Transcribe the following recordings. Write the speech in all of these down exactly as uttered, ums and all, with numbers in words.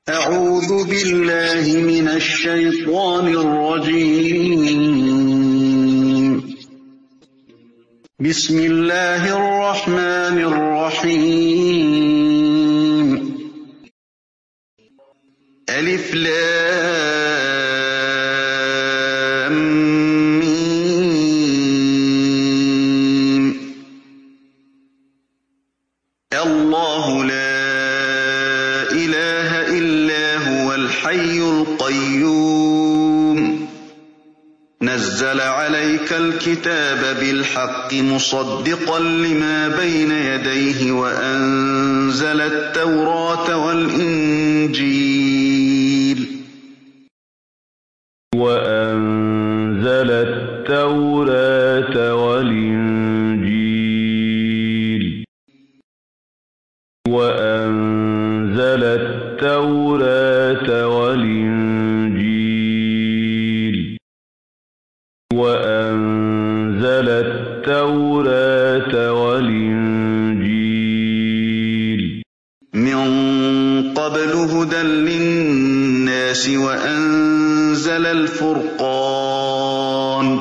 أعوذ بالله من الشيطان الرجيم. بسم الله الرحمن الرحيم. ألف لام ميم. الله لا إله إلا هو الحي القيوم. نزل عليك الكتاب بالحق مصدقا لما بين يديه وأنزل التوراة والإنجيل وأنزل التوراة والإنجيل وأنزل التوراة والإنجيل وأنزل التوراة والإنجيل من قبل هدى للناس وأنزل الفرقان.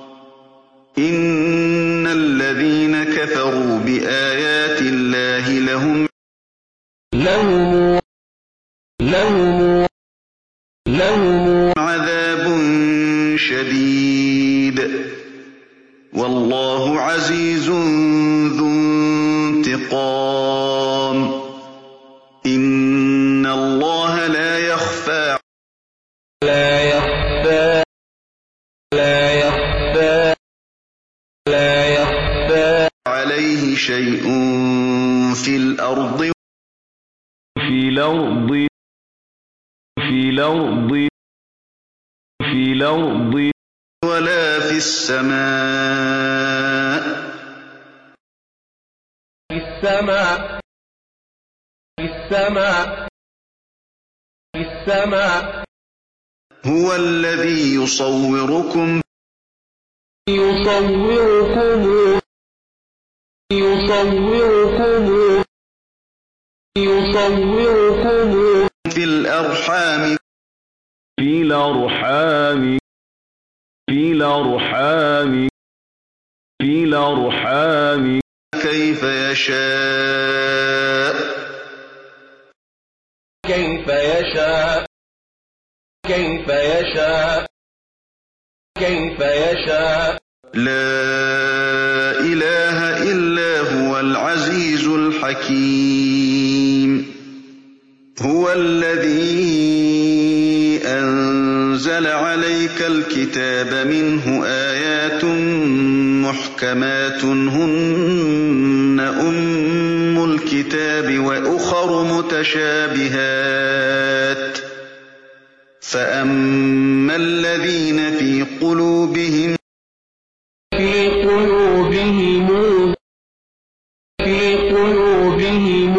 إن الذين كفروا بآيات الله لهم لهم لهم لهم عذاب شديد والله عزيز ذو انتقام. إن الله لا يخفى لا يخفى لا يخفى لا يخفى عليه شيء في الأرض في الأرض في الأرض في الأرض ولا في السماء. في السماء في السماء في السماء هو الذي يصوركم يصوركم يصوركم يصوركم في الأرحام في الأرحام في الأرحام في الأرحام كيف يشاء كيف يشاء كيف يشاء كيف يشاء. لا إله إلا هو العزيز الحكيم. هو الذي أنزل عليك الكتاب منه آيات محكمات هن أم الكتاب وأخر متشابهات. فأما الذين في قلوبهم في قلوبهم في قلوبهم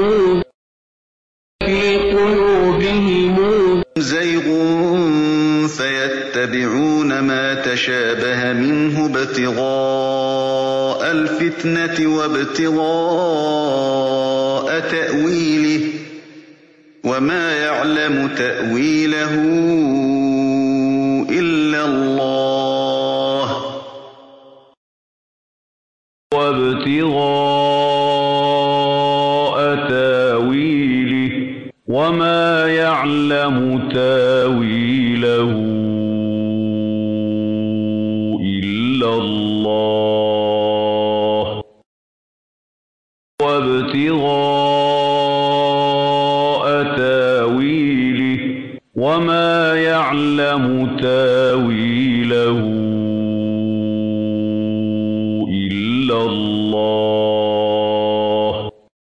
في قلوبهم زيغ فيتبعون ما تشابه منه ابتغاء الفتنة وابتغاء تأويله وما يعلم تأويله إلا الله وابتغاء تاويله وما يعلم تاويله إلا الله وابتغاء تاويله وما يعلم تاويله إلا الله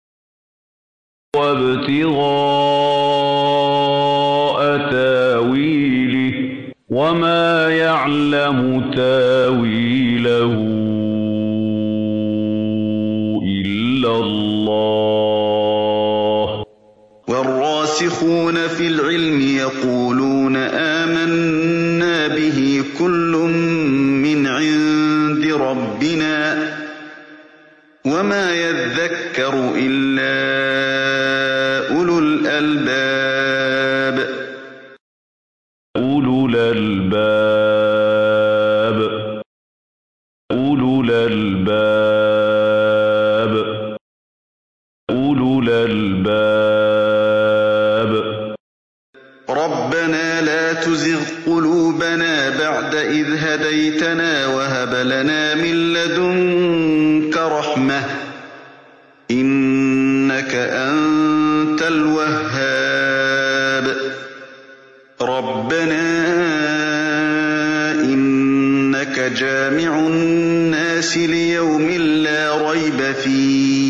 وابتغاء تاويله وما يعلم تاويله إلا الله. والراسخون في العلم يقولون آمنا به كل من عند ربنا وما يذكر إلا أولو الألباب. الألباب أولو الألباب أولو الألباب ربنا لا تزغ قلوبنا بعد إذ هديتنا وهب لنا من لدنك رحمة إنك أنت الوهاب ربنا إنك جامع الناس ليوم لا ريب فيه